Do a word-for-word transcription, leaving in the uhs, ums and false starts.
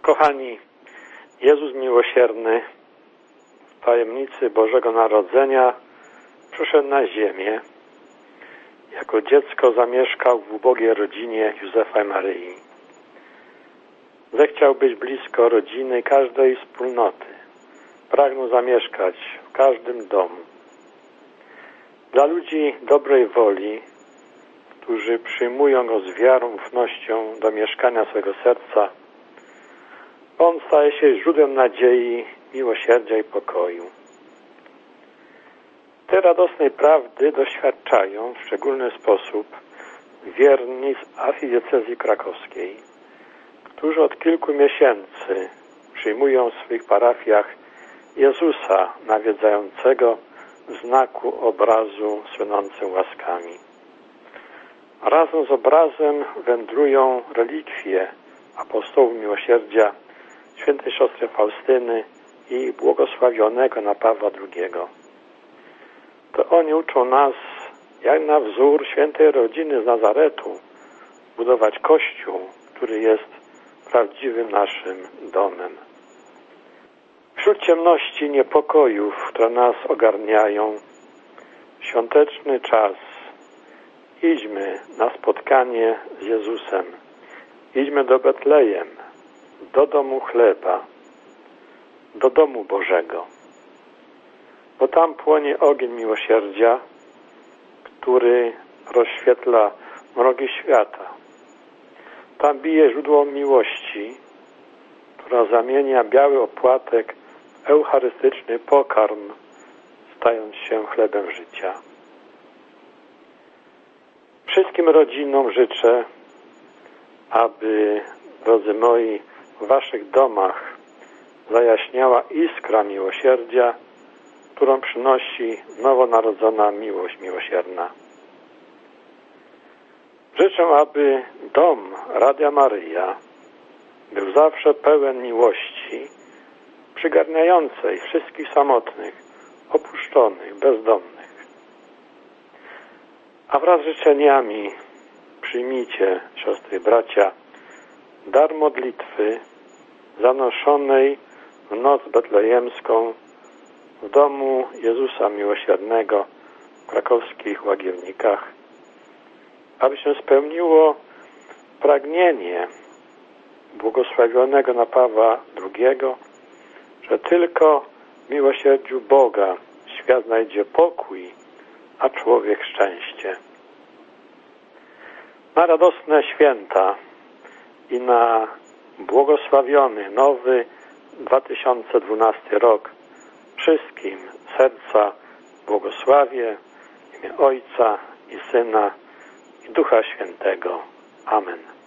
Kochani, Jezus miłosierny w tajemnicy Bożego Narodzenia przyszedł na ziemię. Jako dziecko zamieszkał w ubogiej rodzinie Józefa i Maryi. Zechciał być blisko rodziny każdej wspólnoty. Pragnął zamieszkać w każdym domu. Dla ludzi dobrej woli, którzy przyjmują Go z wiarą, ufnością do mieszkania swego serca, On staje się źródłem nadziei, miłosierdzia i pokoju. Tej radosnej prawdy doświadczają w szczególny sposób wierni z archidiecezji krakowskiej, którzy od kilku miesięcy przyjmują w swych parafiach Jezusa nawiedzającego w znaku obrazu słynącym łaskami. Razem z obrazem wędrują relikwie apostołów miłosierdzia, świętej siostry Faustyny i błogosławionego na Pawła drugiego. To oni uczą nas, jak na wzór świętej rodziny z Nazaretu, budować Kościół, który jest prawdziwym naszym domem. Wśród ciemności i niepokojów, które nas ogarniają, świąteczny czas, idźmy na spotkanie z Jezusem. Idźmy do Betlejem, do domu chleba, do domu Bożego. Bo tam płonie ogień miłosierdzia, który rozświetla mroki świata. Tam bije źródło miłości, która zamienia biały opłatek w eucharystyczny pokarm, stając się chlebem życia. Wszystkim rodzinom życzę, aby, drodzy moi, w waszych domach zajaśniała iskra miłosierdzia, którą przynosi nowonarodzona miłość miłosierna. Życzę, aby dom Radia Maryja był zawsze pełen miłości, przygarniającej wszystkich samotnych, opuszczonych, bezdomnych. A wraz z życzeniami przyjmijcie, siostry i bracia, dar modlitwy zanoszonej w noc betlejemską w domu Jezusa Miłosiernego w krakowskich Łagiewnikach, aby się spełniło pragnienie błogosławionego na Pawła drugiego, że tylko w miłosierdziu Boga świat znajdzie pokój, a człowiek szczęście. Na radosne święta i na błogosławiony nowy dwa tysiące dwunasty rok wszystkim serca błogosławię w imię Ojca i Syna i Ducha Świętego. Amen.